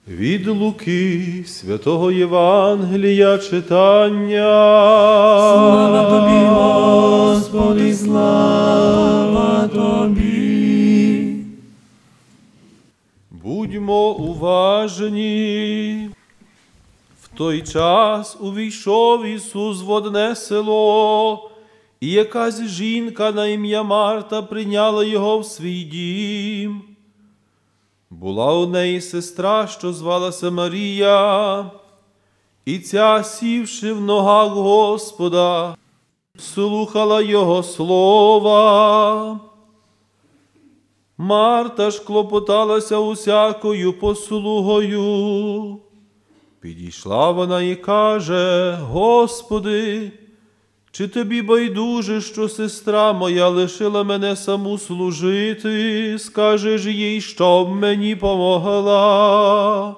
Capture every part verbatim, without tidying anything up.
Від Луки святого Євангелія читання. Слава Тобі, Господи, слава Тобі. Будьмо уважні. В той час увійшов Ісус в одне село, і якась жінка на ім'я Марта прийняла Його в свій дім. Була у неї сестра, що звалася Марія, і ця, сівши в ногах Господа, слухала Його слова. Марта ж клопоталася усякою послугою. Підійшла вона і каже: Господи, чи тобі байдуже, що сестра моя лишила мене саму служити? Скажеш їй, щоб мені помогла.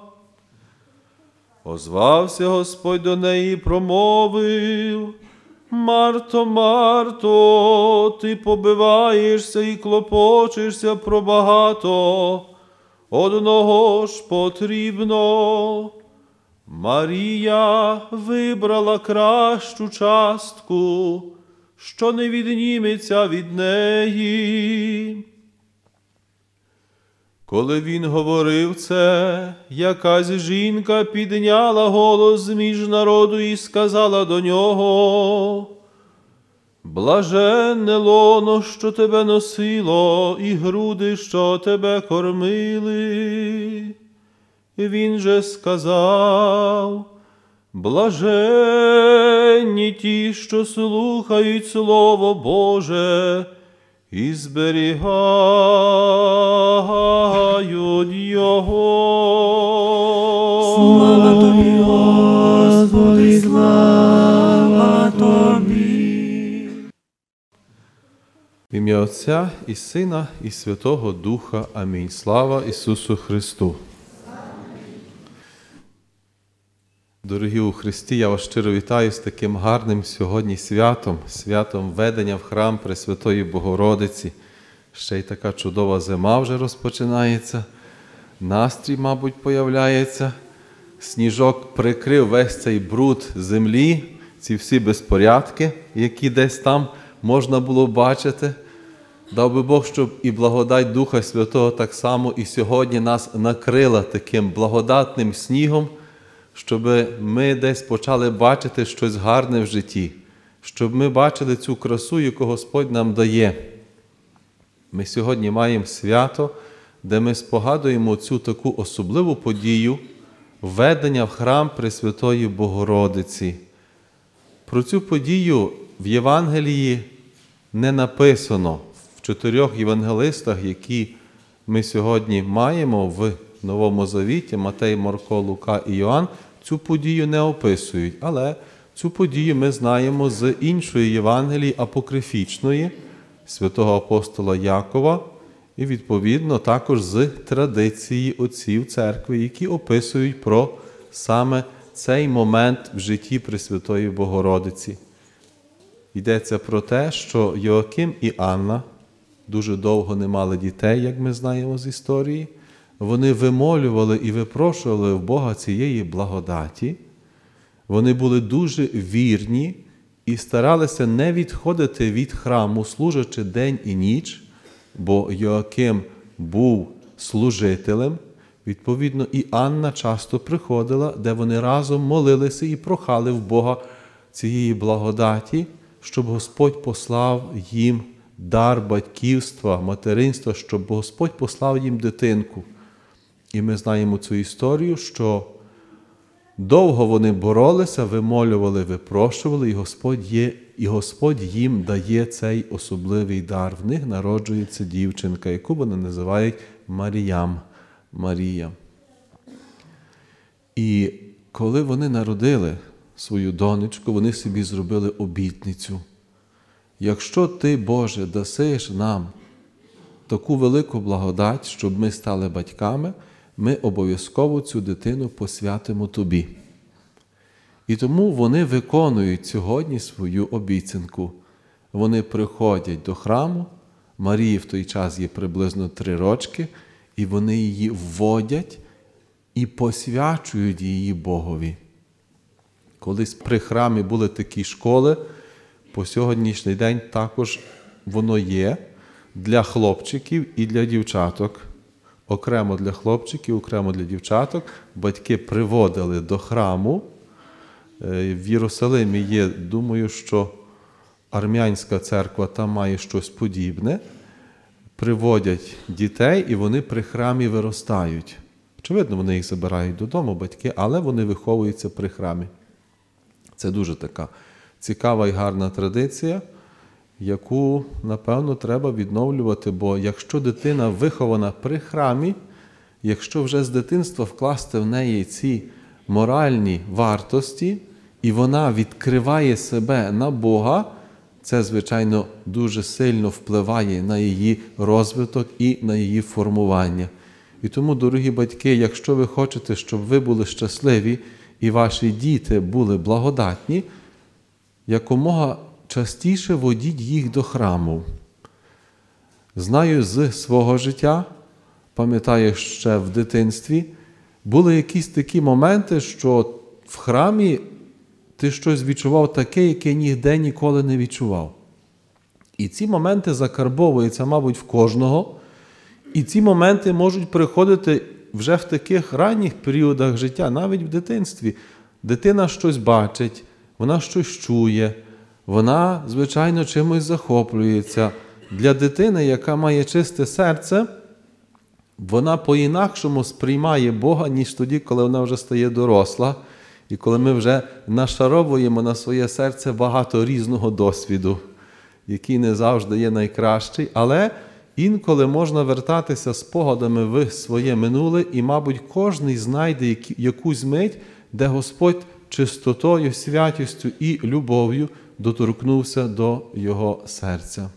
Озвався Господь до неї і промовив: Марто, Марто, ти побиваєшся і клопочешся про багато, одного ж потрібно. Марія вибрала кращу частку, що не відніметься від неї. Коли він говорив це, якась жінка підняла голос з між народу і сказала до нього: Блаженне лоно, що тебе носило, і груди, що тебе кормили. Він же сказав: блаженні ті, що слухають Слово Боже і зберігають Його. Слава Тобі, Господи, слава Тобі. В ім'я Отця і Сина, і Святого Духа. Амінь. Слава Ісусу Христу. Дорогі у Христі, я вас щиро вітаю з таким гарним сьогодні святом, святом введення в храм Пресвятої Богородиці. Ще й така чудова зима вже розпочинається, настрій, мабуть, появляється. Сніжок прикрив весь цей бруд землі, ці всі безпорядки, які десь там можна було бачити. Дав би Бог, щоб і благодать Духа Святого так само і сьогодні нас накрила таким благодатним снігом, щоб ми десь почали бачити щось гарне в житті, щоб ми бачили цю красу, яку Господь нам дає. Ми сьогодні маємо свято, де ми спогадуємо цю таку особливу подію введення в храм Пресвятої Богородиці. Про цю подію в Євангелії не написано. В чотирьох євангелистах, які ми сьогодні маємо в Новому Завіті, Матей, Марко, Лука і Йоанн, цю подію не описують, але цю подію ми знаємо з іншої Євангелії апокрифічної, святого апостола Якова, і відповідно також з традиції отців церкви, які описують про саме цей момент в житті Пресвятої Богородиці. Йдеться про те, що Йоаким і Анна дуже довго не мали дітей, як ми знаємо з історії. Вони вимолювали і випрошували в Бога цієї благодаті. Вони були дуже вірні і старалися не відходити від храму, служачи день і ніч, бо Йоаким був служителем. Відповідно, і Анна часто приходила, де вони разом молилися і прохали в Бога цієї благодаті, щоб Господь послав їм дар батьківства, материнства, щоб Господь послав їм дитинку. І ми знаємо цю історію, що довго вони боролися, вимолювали, випрошували, і Господь, є, і Господь їм дає цей особливий дар. В них народжується дівчинка, яку вони називають Маріям, Марія. І коли вони народили свою донечку, вони собі зробили обітницю. Якщо Ти, Боже, дасиш нам таку велику благодать, щоб ми стали батьками, ми обов'язково цю дитину посвятимо Тобі. І тому вони виконують сьогодні свою обіцянку. Вони приходять до храму, Марії в той час є приблизно три рочки, і вони її вводять і посвячують її Богові. Колись при храмі були такі школи, по сьогоднішній день також воно є для хлопчиків і для дівчаток. Окремо для хлопчиків, окремо для дівчаток. Батьки приводили до храму. В Єрусалимі є, думаю, що армянська церква там має щось подібне. Приводять дітей, і вони при храмі виростають. Очевидно, вони їх забирають додому, батьки, але вони виховуються при храмі. Це дуже така цікава і гарна традиція, яку, напевно, треба відновлювати, бо якщо дитина вихована при храмі, якщо вже з дитинства вкласти в неї ці моральні вартості, і вона відкриває себе на Бога, це, звичайно, дуже сильно впливає на її розвиток і на її формування. І тому, дорогі батьки, якщо ви хочете, щоб ви були щасливі і ваші діти були благодатні, якомога частіше водіть їх до храму. Знаю з свого життя, пам'ятаю ще в дитинстві, були якісь такі моменти, що в храмі ти щось відчував таке, яке ніде ніколи не відчував. І ці моменти закарбовуються, мабуть, в кожного. І ці моменти можуть приходити вже в таких ранніх періодах життя, навіть в дитинстві. Дитина щось бачить, вона щось чує, вона, звичайно, чимось захоплюється. Для дитини, яка має чисте серце, вона по-інакшому сприймає Бога, ніж тоді, коли вона вже стає доросла, і коли ми вже нашаровуємо на своє серце багато різного досвіду, який не завжди є найкращий, але інколи можна вертатися спогадами в своє минуле, і, мабуть, кожен знайде якусь мить, де Господь чистотою, святістю і любов'ю доторкнувся до його серця.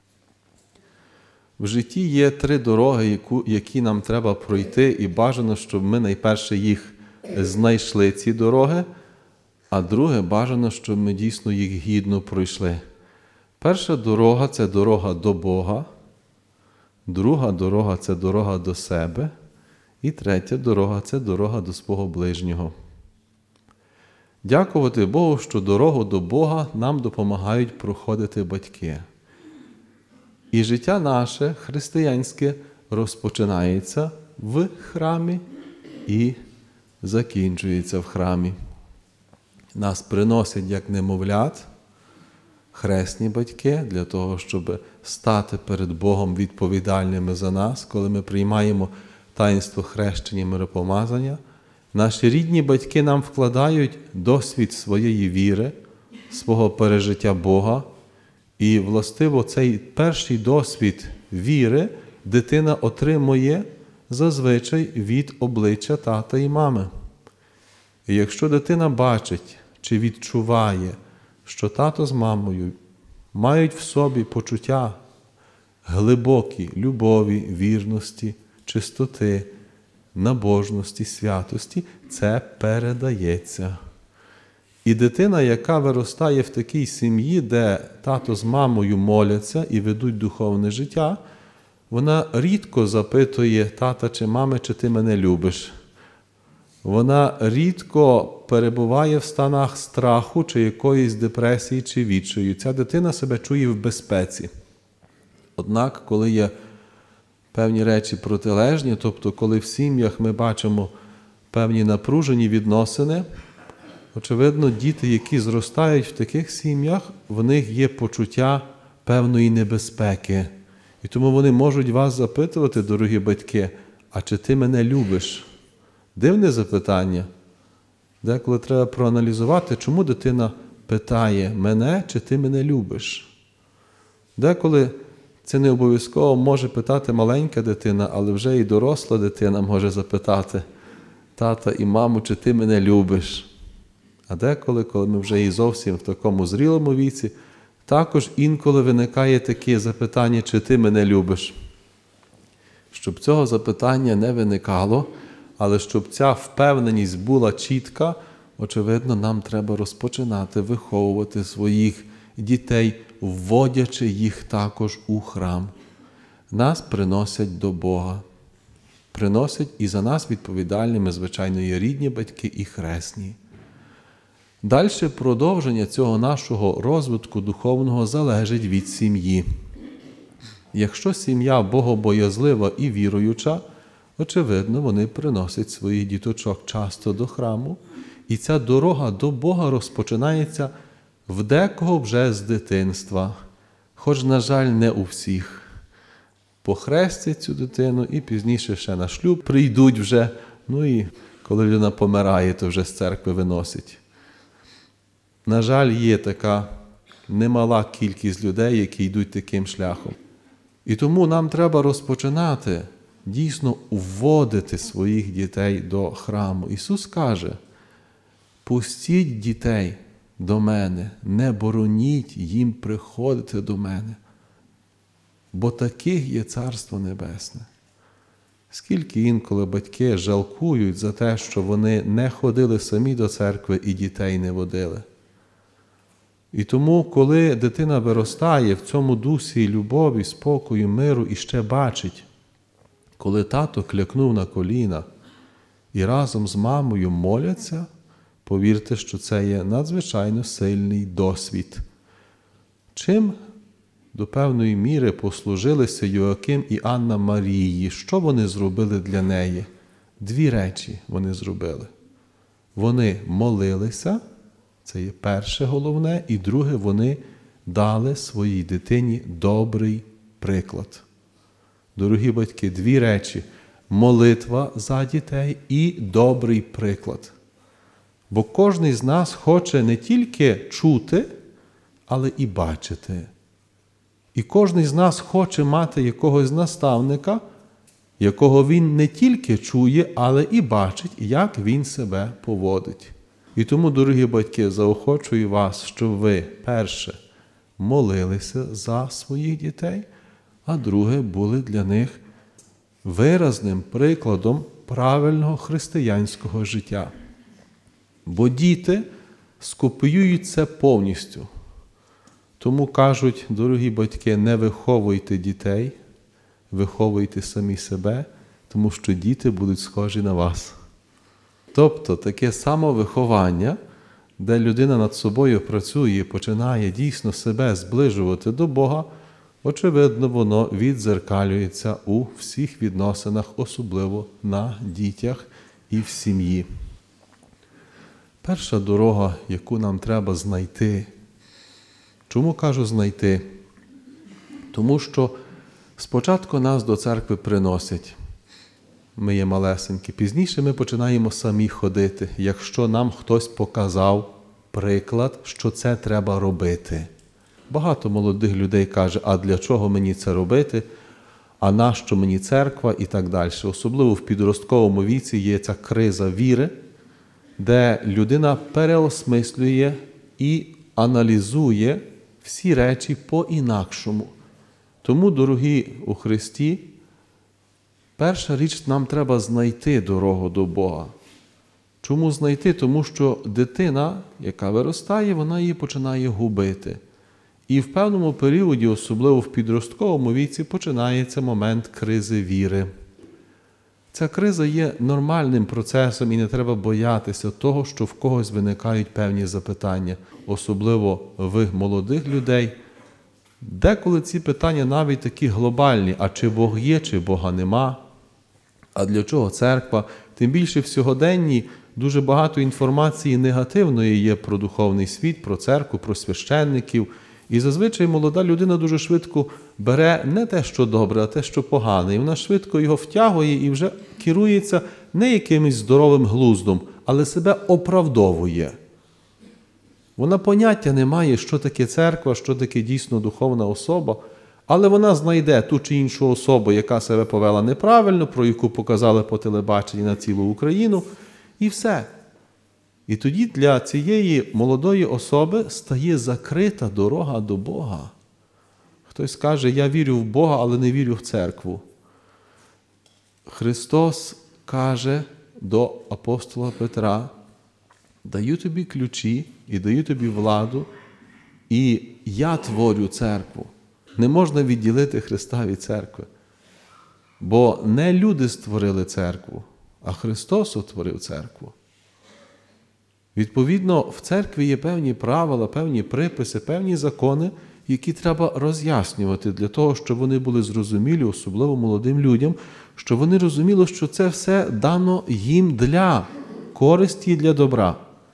В житті є три дороги, які нам треба пройти, і бажано, щоб ми найперше їх знайшли, ці дороги, а друге, бажано, щоб ми дійсно їх гідно пройшли. Перша дорога – це дорога до Бога, друга дорога – це дорога до себе, і третя дорога – це дорога до свого ближнього. Дякувати Богу, що дорогу до Бога нам допомагають проходити батьки. І життя наше, християнське, розпочинається в храмі і закінчується в храмі. Нас приносять як немовлят, хресні батьки, для того, щоб стати перед Богом відповідальними за нас, коли ми приймаємо таїнство хрещення і миропомазання. Наші рідні батьки нам вкладають досвід своєї віри, свого пережиття Бога. І, властиво, цей перший досвід віри дитина отримує зазвичай від обличчя тата і мами. І якщо дитина бачить чи відчуває, що тато з мамою мають в собі почуття глибокі любові, вірності, чистоти, набожності, святості, це передається. І дитина, яка виростає в такій сім'ї, де тато з мамою моляться і ведуть духовне життя, вона рідко запитує тата чи мами, чи ти мене любиш. Вона рідко перебуває в станах страху чи якоїсь депресії чи відчаю. Ця дитина себе чує в безпеці. Однак, коли є певні речі протилежні, тобто коли в сім'ях ми бачимо певні напружені відносини, очевидно, діти, які зростають в таких сім'ях, в них є почуття певної небезпеки. І тому вони можуть вас запитувати, дорогі батьки, а чи ти мене любиш? Дивне запитання. Деколи треба проаналізувати, чому дитина питає мене, чи ти мене любиш? Деколи це не обов'язково може питати маленька дитина, але вже і доросла дитина може запитати тата і маму, чи ти мене любиш? А деколи, коли ми вже і зовсім в такому зрілому віці, також інколи виникає таке запитання, чи ти мене любиш? Щоб цього запитання не виникало, але щоб ця впевненість була чітка, очевидно, нам треба розпочинати виховувати своїх дітей, вводячи їх також у храм. Нас приносять до Бога. приносять і за нас відповідальними, звичайно, є рідні батьки і хресні. Далі продовження цього нашого розвитку духовного залежить від сім'ї. Якщо сім'я богобоязлива і віруюча, очевидно, вони приносять своїх діточок часто до храму, і ця дорога до Бога розпочинається в декого вже з дитинства, хоч, на жаль, не у всіх. Похрестять цю дитину і пізніше ще на шлюб прийдуть вже, ну і коли людина помирає, то вже з церкви виносить. На жаль, є така немала кількість людей, які йдуть таким шляхом. І тому нам треба розпочинати, дійсно вводити своїх дітей до храму. Ісус каже: «Пустіть дітей до мене, не бороніть їм приходити до мене, бо таких є Царство Небесне». Скільки інколи батьки жалкують за те, що вони не ходили самі до церкви і дітей не водили. І тому, коли дитина виростає в цьому дусі любові, спокою, миру і ще бачить, коли тато клякнув на коліна і разом з мамою моляться, повірте, що це є надзвичайно сильний досвід. Чим до певної міри послужилися Йоаким і Анна Марії? Що вони зробили для неї? Дві речі вони зробили. Вони молилися, це є перше головне, і друге, вони дали своїй дитині добрий приклад. Дорогі батьки, дві речі – молитва за дітей і добрий приклад. Бо кожен з нас хоче не тільки чути, але і бачити. І кожен з нас хоче мати якогось наставника, якого він не тільки чує, але і бачить, як він себе поводить. І тому, дорогі батьки, заохочую вас, щоб ви, перше, молилися за своїх дітей, а друге, були для них виразним прикладом правильного християнського життя. Бо діти скопіюють це повністю. Тому кажуть, дорогі батьки, не виховуйте дітей, виховуйте самі себе, тому що діти будуть схожі на вас. Тобто таке самовиховання, де людина над собою працює і починає дійсно себе зближувати до Бога, очевидно, воно віддзеркалюється у всіх відносинах, особливо на дітях і в сім'ї. Перша дорога, яку нам треба знайти. Чому кажу знайти? Тому що спочатку нас до церкви приносять. Ми є малесенькі. Пізніше ми починаємо самі ходити, якщо нам хтось показав приклад, що це треба робити. Багато молодих людей каже, а для чого мені це робити, а нащо мені церква і так далі. Особливо в підростковому віці є ця криза віри, де людина переосмислює і аналізує всі речі по-інакшому. Тому, дорогі у Христі, перша річ, нам треба знайти дорогу до Бога. Чому знайти? Тому що дитина, яка виростає, вона її починає губити. І в певному періоді, особливо в підростковому віці, починається момент кризи віри. Ця криза є нормальним процесом і не треба боятися того, що в когось виникають певні запитання, особливо в молодих людей. Деколи ці питання навіть такі глобальні, а чи Бог є, чи Бога нема, а для чого церква? Тим більше в сьогоденні дуже багато інформації негативної є про духовний світ, про церкву, про священників. І зазвичай молода людина дуже швидко бере не те, що добре, а те, що погане. І вона швидко його втягує і вже керується не якимось здоровим глуздом, але себе оправдовує. Вона поняття не має, що таке церква, що таке дійсно духовна особа, але вона знайде ту чи іншу особу, яка себе повела неправильно, про яку показали по телебаченні на цілу Україну, і все. І тоді для цієї молодої особи стає закрита дорога до Бога. Хтось каже, я вірю в Бога, але не вірю в церкву. Христос каже до апостола Петра, даю тобі ключі і даю тобі владу, і я творю церкву. Не можна відділити Христа від церкви. Бо не люди створили церкву, а Христос утворив церкву. Відповідно, в церкві є певні правила, певні приписи, певні закони, які треба роз'яснювати для того, щоб вони були зрозумілі, особливо молодим людям, щоб вони розуміли, що це все дано їм для користі і для добра.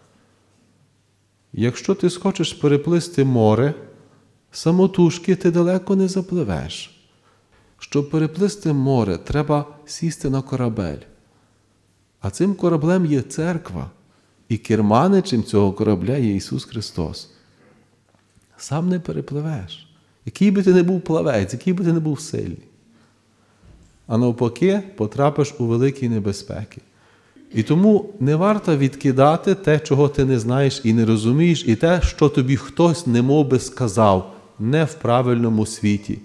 Якщо ти схочеш переплисти море, самотужки ти далеко не запливеш. Щоб переплисти море, треба сісти на корабель. А цим кораблем є церква, і керманичем цього корабля є Ісус Христос. Сам не перепливеш. Який би ти не був плавець, який би ти не був сильний. А навпаки, потрапиш у великі небезпеки. І тому не варто відкидати те, чого ти не знаєш і не розумієш, і те, що тобі хтось немов би сказав, не в правильному світі.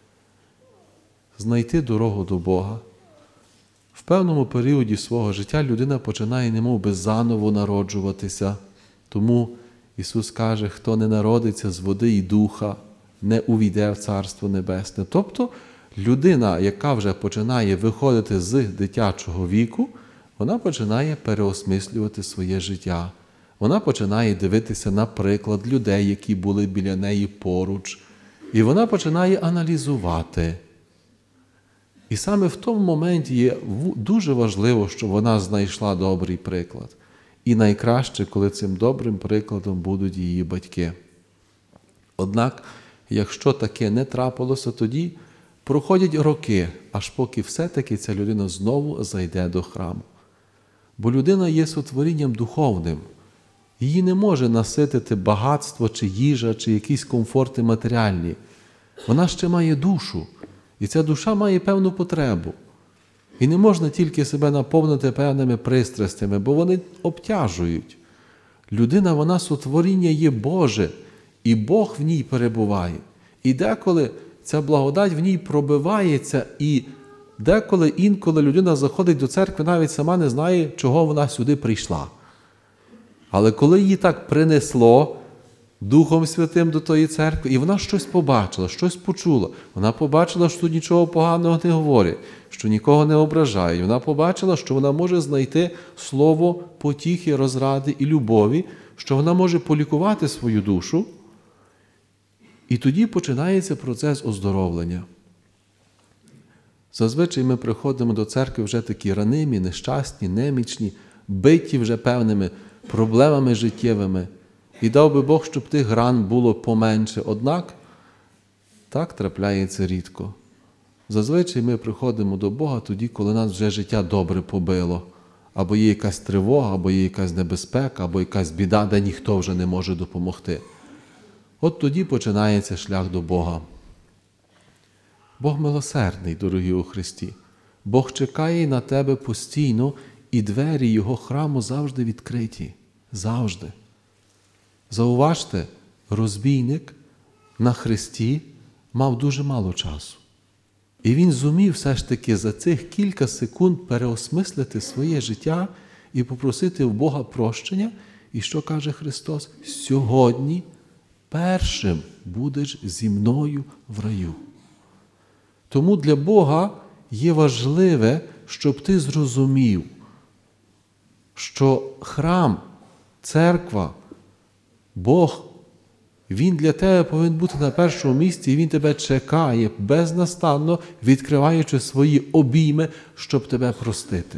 Знайти дорогу до Бога. В певному періоді свого життя людина починає немов би заново народжуватися. Тому Ісус каже, хто не народиться з води і духа, не увійде в Царство Небесне. Тобто людина, яка вже починає виходити з дитячого віку, вона починає переосмислювати своє життя. Вона починає дивитися на приклад людей, які були біля неї поруч. І вона починає аналізувати. І саме в тому моменті є дуже важливо, щоб вона знайшла добрий приклад. І найкраще, коли цим добрим прикладом будуть її батьки. Однак, якщо таке не трапилося, тоді проходять роки, аж поки все-таки ця людина знову зайде до храму. Бо людина є сотворінням духовним. Її не може наситити багатство, чи їжа, чи якісь комфорти матеріальні. Вона ще має душу. І ця душа має певну потребу. І не можна тільки себе наповнити певними пристрастями, бо вони обтяжують. Людина, вона сотворіння є Боже, і Бог в ній перебуває. І деколи ця благодать в ній пробивається, і деколи, інколи людина заходить до церкви, навіть сама не знає, чого вона сюди прийшла. Але коли її так принесло Духом Святим до тої церкви, і вона щось побачила, щось почула. Вона побачила, що тут нічого поганого не говорять, що нікого не ображають. Вона побачила, що вона може знайти слово потіхи, розради і любові, що вона може полікувати свою душу. І тоді починається процес оздоровлення. Зазвичай ми приходимо до церкви вже такі ранимі, нещасні, немічні, биті вже певними проблемами життєвими. І дав би Бог, щоб тих ран було поменше. Однак, так трапляється рідко. Зазвичай ми приходимо до Бога тоді, коли нас вже життя добре побило. Або є якась тривога, або є якась небезпека, або якась біда, де ніхто вже не може допомогти. От тоді починається шлях до Бога. Бог милосердний, дорогі у Христі. Бог чекає на тебе постійно, і двері Його храму завжди відкриті. Завжди. Зауважте, розбійник на хресті мав дуже мало часу. І він зумів все ж таки за цих кілька секунд переосмислити своє життя і попросити в Бога прощення. І що каже Христос? Сьогодні першим будеш зі мною в раю. Тому для Бога є важливе, щоб ти зрозумів, що храм, церква, Бог, Він для тебе повинен бути на першому місці, і Він тебе чекає безнастанно, відкриваючи свої обійми, щоб тебе простити.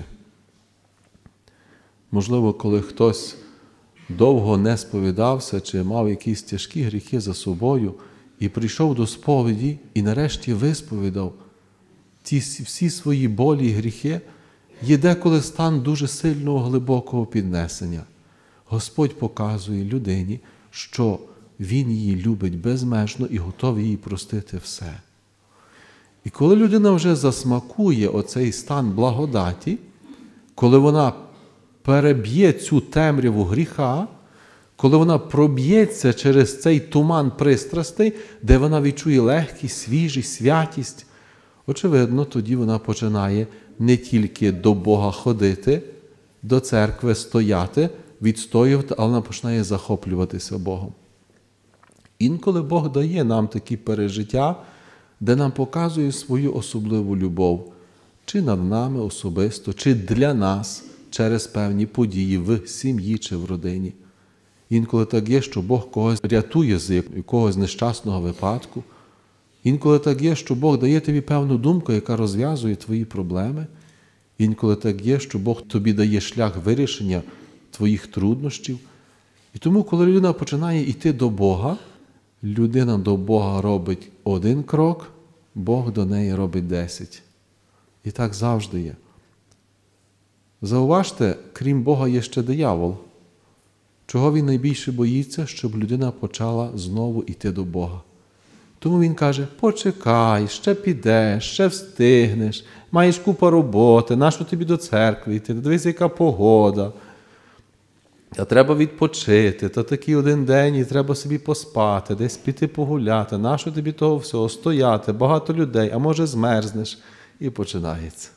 Можливо, коли хтось довго не сповідався, чи мав якісь тяжкі гріхи за собою, і прийшов до сповіді, і нарешті висповідав ті всі свої болі і гріхи, є деколи стан дуже сильного, глибокого піднесення. Господь показує людині, що Він її любить безмежно і готовий їй простити все. І коли людина вже засмакує оцей стан благодаті, коли вона переб'є цю темряву гріха, коли вона проб'ється через цей туман пристрастей, де вона відчує легкість, свіжість, святість, очевидно, тоді вона починає не тільки до Бога ходити, до церкви стояти, відстоювати, але вона починає захоплюватися Богом. Інколи Бог дає нам такі пережиття, де нам показує свою особливу любов. чи над нами особисто, чи для нас через певні події в сім'ї чи в родині. Інколи так є, що Бог когось рятує з якогось нещасного випадку. Інколи так є, що Бог дає тобі певну думку, яка розв'язує твої проблеми. Інколи так є, що Бог тобі дає шлях вирішення твоїх труднощів. І тому, коли людина починає йти до Бога, людина до Бога робить один крок, Бог до неї робить десять. І так завжди є. Зауважте, крім Бога є ще диявол. Чого він найбільше боїться? Щоб людина почала знову йти до Бога. Тому він каже, почекай, ще підеш, ще встигнеш, маєш купу роботи, нащо тобі до церкви йти, дивись, яка погода, та треба відпочити, та такий один день і треба собі поспати, десь піти погуляти, нащо тобі того всього, стояти, багато людей, а може змерзнеш, і починається.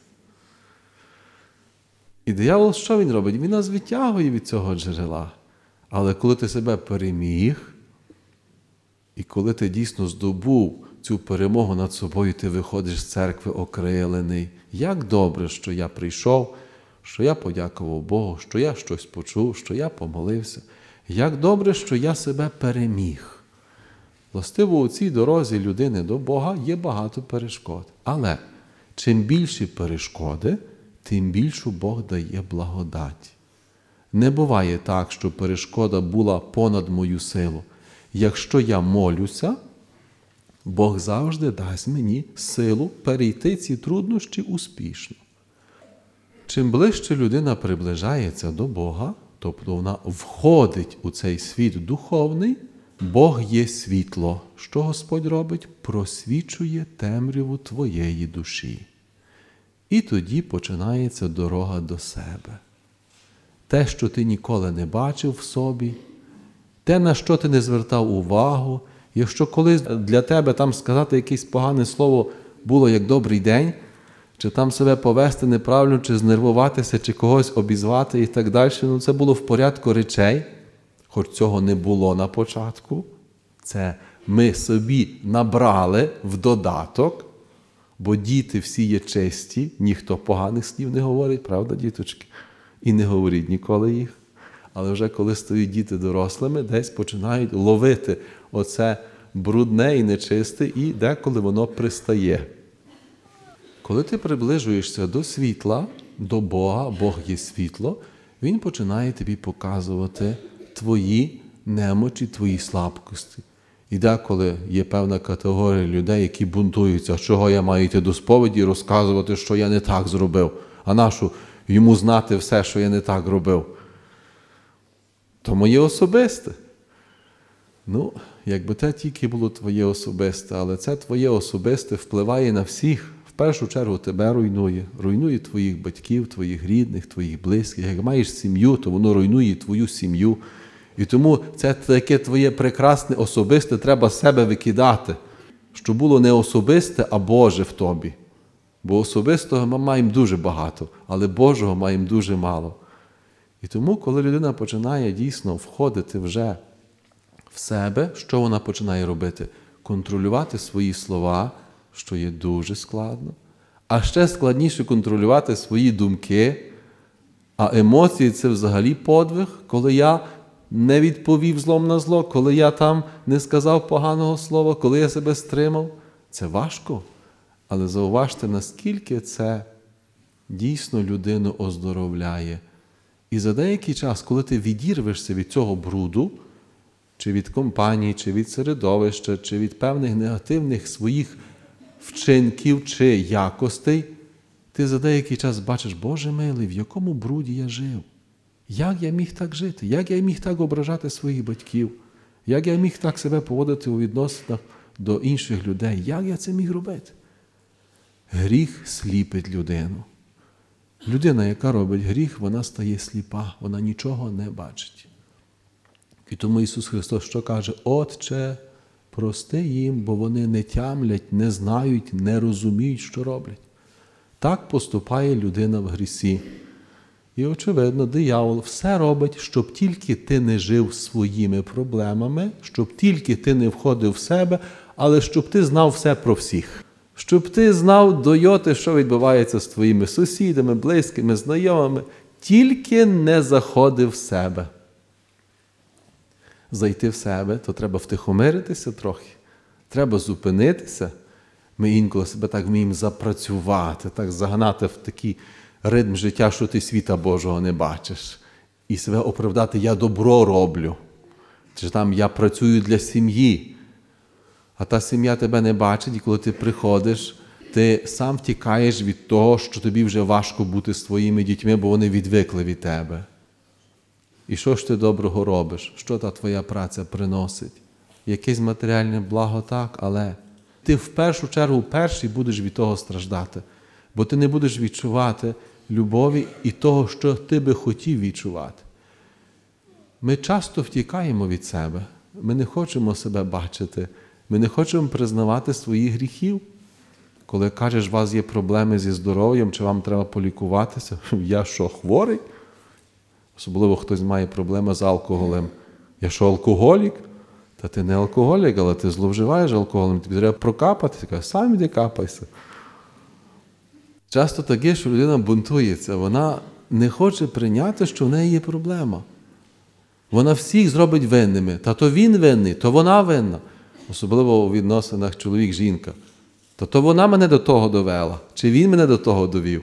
І диявол, що він робить? Він нас відтягує від цього джерела. Але коли ти себе переміг, і коли ти дійсно здобув цю перемогу над собою, ти виходиш з церкви окрилений. Як добре, що я прийшов, що я подякував Богу, що я щось почув, що я помолився. Як добре, що я себе переміг. Властиво, у цій дорозі людини до Бога є багато перешкод. Але чим більші перешкоди, тим більшу Бог дає благодать. Не буває так, що перешкода була понад мою силу. Якщо я молюся, Бог завжди дасть мені силу перейти ці труднощі успішно. Чим ближче людина приближається до Бога, тобто вона входить у цей світ духовний, Бог є світло. Що Господь робить? Просвічує темряву твоєї душі. І тоді починається дорога до себе. Те, що ти ніколи не бачив в собі, те, на що ти не звертав увагу, якщо колись для тебе там сказати якесь погане слово було як добрий день, чи там себе повести неправильно, чи знервуватися, чи когось обізвати і так далі, ну це було в порядку речей, хоч цього не було на початку. Це ми собі набрали в додаток, бо діти всі є чисті, ніхто поганих слів не говорить, правда, діточки? І не говоріть ніколи їх. Але вже коли стають діти дорослими, десь починають ловити оце брудне і нечисте, і деколи воно пристає. Коли ти приближуєшся до світла, до Бога, Бог є світло, Він починає тобі показувати твої немочі, твої слабкості. І деколи є певна категорія людей, які бунтуються, чого я маю йти до сповіді і розказувати, що я не так зробив, а нашу йому знати все, що я не так робив. То моє особисте. Ну, якби це тільки було твоє особисте, але це твоє особисте впливає на всіх. В першу чергу тебе руйнує. Руйнує твоїх батьків, твоїх рідних, твоїх близьких. Як маєш сім'ю, то воно руйнує твою сім'ю. І тому це таке твоє прекрасне особисте треба з себе викидати, щоб було не особисте, а Боже в тобі. Бо особистого ми маємо дуже багато, але Божого маємо дуже мало. І тому, коли людина починає дійсно входити вже в себе, що вона починає робити? Контролювати свої слова, що є дуже складно. А ще складніше контролювати свої думки. А емоції – це взагалі подвиг, коли я не відповів злом на зло, коли я там не сказав поганого слова, коли я себе стримав. Це важко. Але зауважте, наскільки це дійсно людину оздоровляє. І за деякий час, коли ти відірвешся від цього бруду, чи від компанії, чи від середовища, чи від певних негативних своїх вчинків чи якостей, ти за деякий час бачиш, Боже милий, в якому бруді я жив. Як я міг так жити? Як я міг так ображати своїх батьків? Як я міг так себе поводити у відносинах до інших людей? Як я це міг робити? Гріх сліпить людину. Людина, яка робить гріх, вона стає сліпа, вона нічого не бачить. І тому Ісус Христос що каже? Отче, прости їм, бо вони не тямлять, не знають, не розуміють, що роблять. Так поступає людина в грісі. І, очевидно, диявол все робить, щоб тільки ти не жив своїми проблемами, щоб тільки ти не входив в себе, але щоб ти знав все про всіх. Щоб ти знав до йоти, що відбувається з твоїми сусідами, близькими, знайомими, тільки не заходи в себе. Зайти в себе, то треба втихомиритися трохи, треба зупинитися. Ми інколи себе так вміємо запрацювати, так загнати в такий ритм життя, що ти світа Божого не бачиш. І себе оправдати «я добро роблю», чи там «я працюю для сім'ї». А та сім'я тебе не бачить, і коли ти приходиш, ти сам втікаєш від того, що тобі вже важко бути з твоїми дітьми, бо вони відвикли від тебе. І що ж ти доброго робиш? Що та твоя праця приносить? Якесь матеріальне благо так, але ти в першу чергу перший будеш від того страждати, бо ти не будеш відчувати любові і того, що ти би хотів відчувати. Ми часто втікаємо від себе, ми не хочемо себе бачити, ми не хочемо признавати своїх гріхів. Коли кажеш, у вас є проблеми зі здоров'ям, чи вам треба полікуватися, я що, хворий? Особливо хтось має проблеми з алкоголем. Я що, алкоголік? Та ти не алкоголік, але ти зловживаєш алкоголем, тобі треба прокапатися. Каже, сам іди капайся. Часто таке, що людина бунтується, вона не хоче прийняти, що в неї є проблема. Вона всіх зробить винними. Та то він винний, то вона винна. Особливо у відносинах чоловік-жінка. Та то вона мене до того довела, чи він мене до того довів.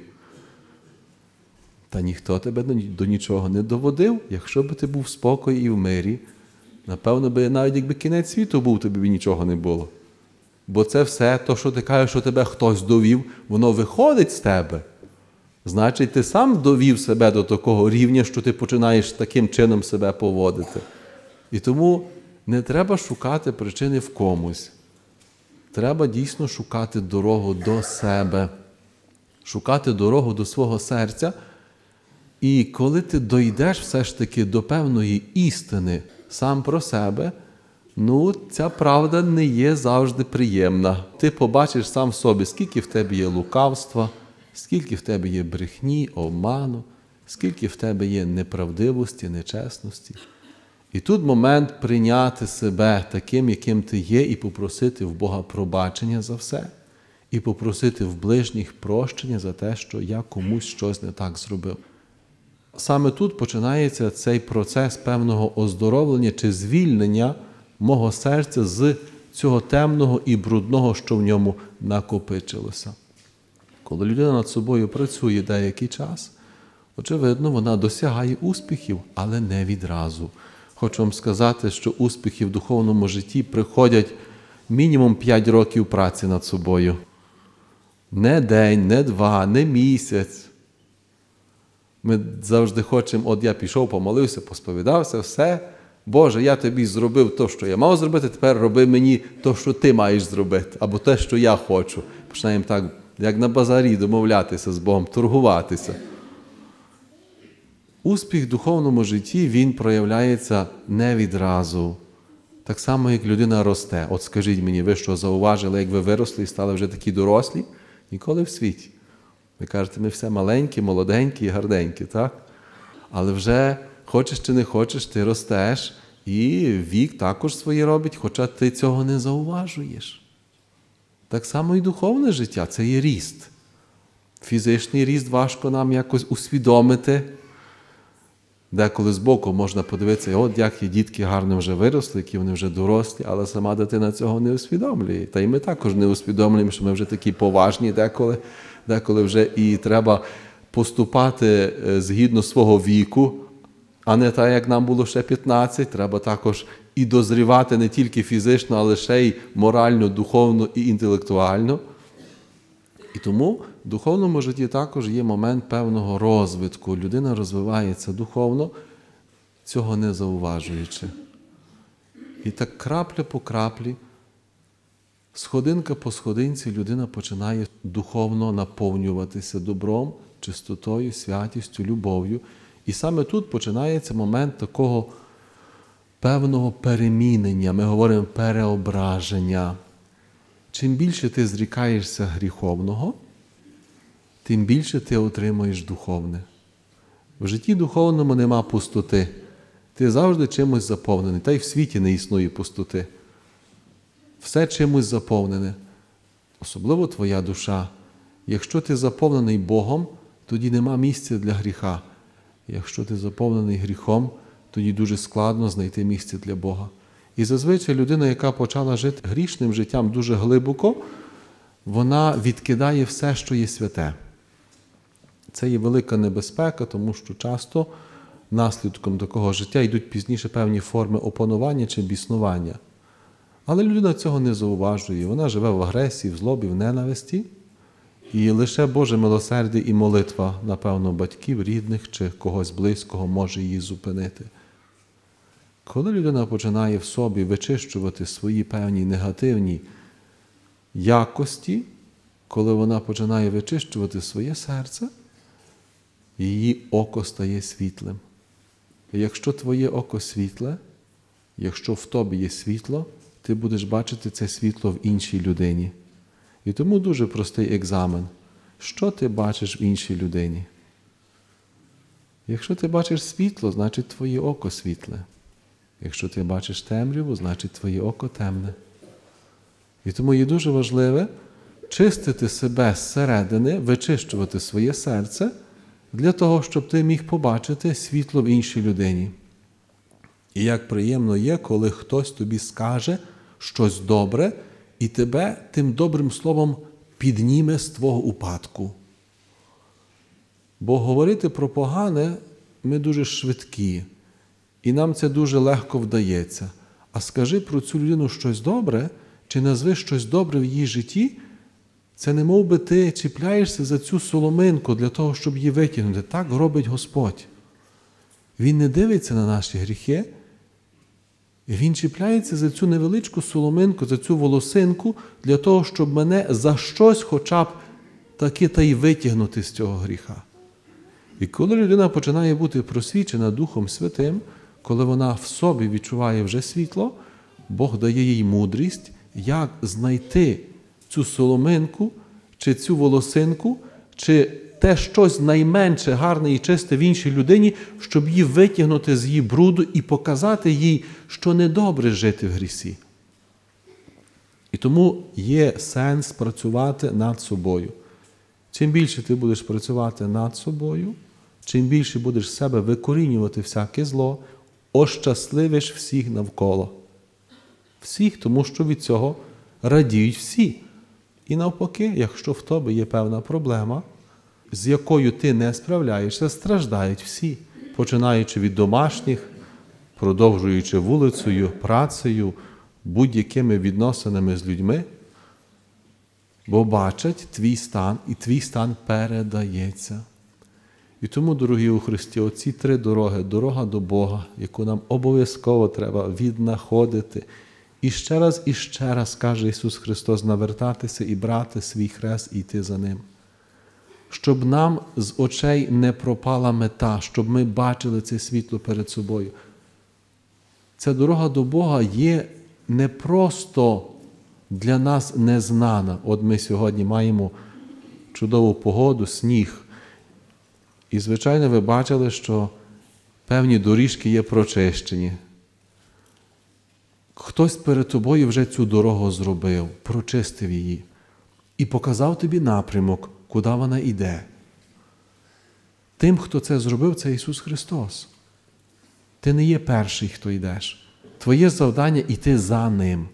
Та ніхто тебе до нічого не доводив. Якщо б ти був в спокої і в мирі, напевно, би, навіть якби кінець світу був, тобі б нічого не було. Бо це все, то, що ти кажеш, що тебе хтось довів, воно виходить з тебе. Значить, ти сам довів себе до такого рівня, що ти починаєш таким чином себе поводити. І тому не треба шукати причини в комусь. Треба дійсно шукати дорогу до себе, шукати дорогу до свого серця. І коли ти дійдеш все ж таки до певної істини сам про себе, ну, ця правда не є завжди приємна. Ти побачиш сам в собі, скільки в тебе є лукавства, скільки в тебе є брехні, обману, скільки в тебе є неправдивості, нечесності. І тут момент прийняти себе таким, яким ти є, і попросити в Бога пробачення за все, і попросити в ближніх прощення за те, що я комусь щось не так зробив. Саме тут починається цей процес певного оздоровлення чи звільнення мого серця з цього темного і брудного, що в ньому накопичилося. Коли людина над собою працює деякий час, очевидно, вона досягає успіхів, але не відразу. Хочу вам сказати, що успіхи в духовному житті приходять мінімум п'ять років праці над собою. Не день, не два, не місяць. Ми завжди хочемо, от я пішов, помолився, посповідався, все. Боже, я тобі зробив те, що я мав зробити, тепер роби мені те, що ти маєш зробити, або те, що я хочу. Починаємо так, як на базарі, домовлятися з Богом, торгуватися. Успіх в духовному житті, він проявляється не відразу. Так само, як людина росте. От скажіть мені, ви що зауважили, як ви виросли і стали вже такі дорослі? Ніколи в світі. Ви кажете, ми все маленькі, молоденькі і гарненькі, так? Але вже, хочеш чи не хочеш, ти ростеш, і вік також своє робить, хоча ти цього не зауважуєш. Так само і духовне життя – це є ріст. Фізичний ріст важко нам якось усвідомити. Деколи збоку можна подивитися, от як є дітки гарно вже виросли, які вони вже дорослі, але сама дитина цього не усвідомлює. Та й ми також не усвідомлюємо, що ми вже такі поважні деколи, деколи вже і треба поступати згідно свого віку, а не так, як нам було ще п'ятнадцять. Треба також і дозрівати не тільки фізично, але ще й морально, духовно і інтелектуально. І тому в духовному житті також є момент певного розвитку. Людина розвивається духовно, цього не зауважуючи. І так крапля по краплі, сходинка по сходинці людина починає духовно наповнюватися добром, чистотою, святістю, любов'ю. І саме тут починається момент такого певного перемінення, ми говоримо переображення. Чим більше ти зрікаєшся гріховного, тим більше ти отримуєш духовне. В житті духовному нема пустоти. Ти завжди чимось заповнений. Та й в світі не існує пустоти. Все чимось заповнене. особливо твоя душа. Якщо ти заповнений Богом, тоді нема місця для гріха. Якщо ти заповнений гріхом, тоді дуже складно знайти місце для Бога. І зазвичай людина, яка почала жити грішним життям дуже глибоко, вона відкидає все, що є святе. Це є велика небезпека, тому що часто наслідком такого життя йдуть пізніше певні форми опанування чи біснування. Але людина цього не зауважує. Вона живе в агресії, в злобі, в ненависті. І лише Боже милосердя і молитва, напевно, батьків, рідних чи когось близького може її зупинити. Коли людина починає в собі вичищувати свої певні негативні якості, коли вона починає вичищувати своє серце, її око стає світлим. І якщо твоє око світле, якщо в тобі є світло, ти будеш бачити це світло в іншій людині. І тому дуже простий екзамен. Що ти бачиш в іншій людині? Якщо ти бачиш світло, значить твоє око світле. Якщо ти бачиш темряву, значить твоє око темне. І тому є дуже важливе чистити себе зсередини, вичищувати своє серце, для того, щоб ти міг побачити світло в іншій людині. І як приємно є, коли хтось тобі скаже щось добре, і тебе тим добрим словом підніме з твого упадку. Бо говорити про погане ми дуже швидкі, і нам це дуже легко вдається. А скажи про цю людину щось добре, чи назви щось добре в її житті, це не мов би ти чіпляєшся за цю соломинку для того, щоб її витягнути. Так робить Господь. Він не дивиться на наші гріхи, він чіпляється за цю невеличку соломинку, за цю волосинку, для того, щоб мене за щось хоча б таки та й витягнути з цього гріха. І коли людина починає бути просвічена Духом Святим, коли вона в собі відчуває вже світло, Бог дає їй мудрість, як знайти цю соломинку, чи цю волосинку, чи те щось найменше гарне і чисте в іншій людині, щоб її витягнути з її бруду і показати їй, що недобре жити в грісі. І тому є сенс працювати над собою. Чим більше ти будеш працювати над собою, чим більше будеш з себе викорінювати всяке зло, ощасливиш всіх навколо. Всіх, тому що від цього радіють всі. І навпаки, якщо в тобі є певна проблема, з якою ти не справляєшся, страждають всі, починаючи від домашніх, продовжуючи вулицею, працею, будь-якими відносинами з людьми, бо бачать твій стан, і твій стан передається. І тому, дорогі у Христі, оці три дороги, дорога до Бога, яку нам обов'язково треба віднаходити, і ще раз, і ще раз, каже Ісус Христос, навертатися і брати свій хрест і йти за Ним. Щоб нам з очей не пропала мета, щоб ми бачили це світло перед собою. Ця дорога до Бога є не просто для нас незнана. От ми сьогодні маємо чудову погоду, сніг. І, звичайно, ви бачили, що певні доріжки є прочищені. Хтось перед тобою вже цю дорогу зробив, прочистив її і показав тобі напрямок, куди вона йде. Тим, хто це зробив, це Ісус Христос. Ти не є перший, хто йдеш. Твоє завдання – йти за Ним.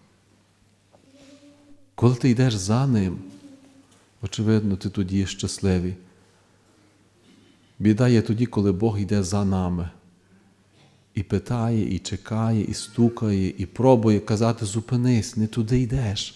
Коли ти йдеш за Ним, очевидно, ти тоді є щасливий. Біда є тоді, коли Бог йде за нами. І питає, і чекає, і стукає, і пробує казати: зупинись, не туди йдеш.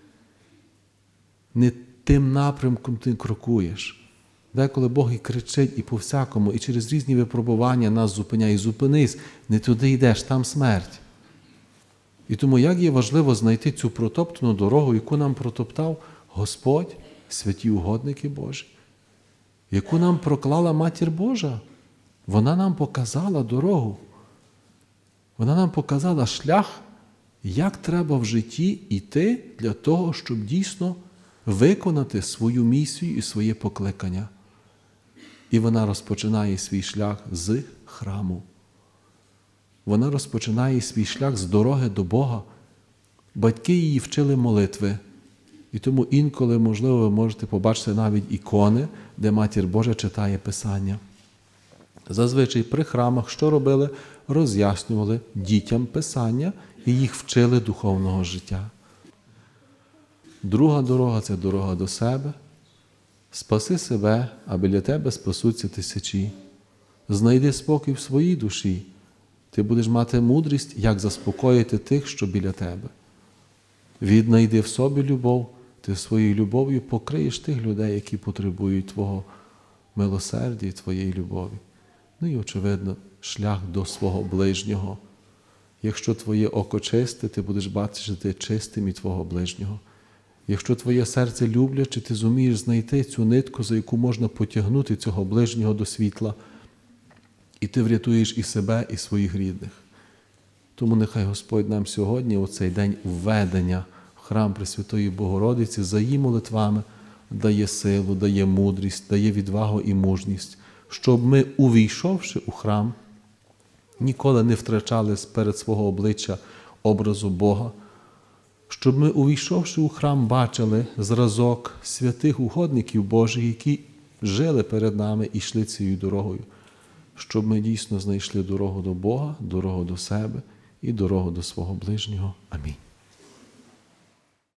Не тим напрямком ти крокуєш. Деколи Бог і кричить, і по-всякому, і через різні випробування нас зупиняє: зупинись, не туди йдеш, там смерть. І тому як є важливо знайти цю протоптану дорогу, яку нам протоптав Господь, святі угодники Божі, яку нам проклала Матір Божа. Вона нам показала дорогу. Вона нам показала шлях, як треба в житті йти для того, щоб дійсно виконати свою місію і своє покликання. І вона розпочинає свій шлях з храму. Вона розпочинає свій шлях з дороги до Бога. Батьки її вчили молитви. І тому інколи, можливо, ви можете побачити навіть ікони, де Матір Божа читає Писання. Зазвичай при храмах що робили? Роз'яснювали дітям Писання і їх вчили духовного життя. Друга дорога – це дорога до себе. Спаси себе, а біля тебе спасуться тисячі. Знайди спокій в своїй душі. Ти будеш мати мудрість, як заспокоїти тих, що біля тебе. Віднайди в собі любов, ти своєю любов'ю покриєш тих людей, які потребують твого милосердя і твоєї любові. Ну і, очевидно, шлях до свого ближнього. Якщо твоє око чисте, ти будеш бачити чистим і твого ближнього. Якщо твоє серце любляче, ти зумієш знайти цю нитку, за яку можна потягнути цього ближнього до світла, і ти врятуєш і себе, і своїх рідних. Тому нехай Господь нам сьогодні, у цей день введення в храм Пресвятої Богородиці, за її молитвами дає силу, дає мудрість, дає відвагу і мужність, щоб ми, увійшовши у храм, ніколи не втрачали перед свого обличчя образу Бога, щоб ми, увійшовши у храм, бачили зразок святих угодників Божих, які жили перед нами і йшли цією дорогою, щоб ми дійсно знайшли дорогу до Бога, дорогу до себе і дорогу до свого ближнього. Амінь.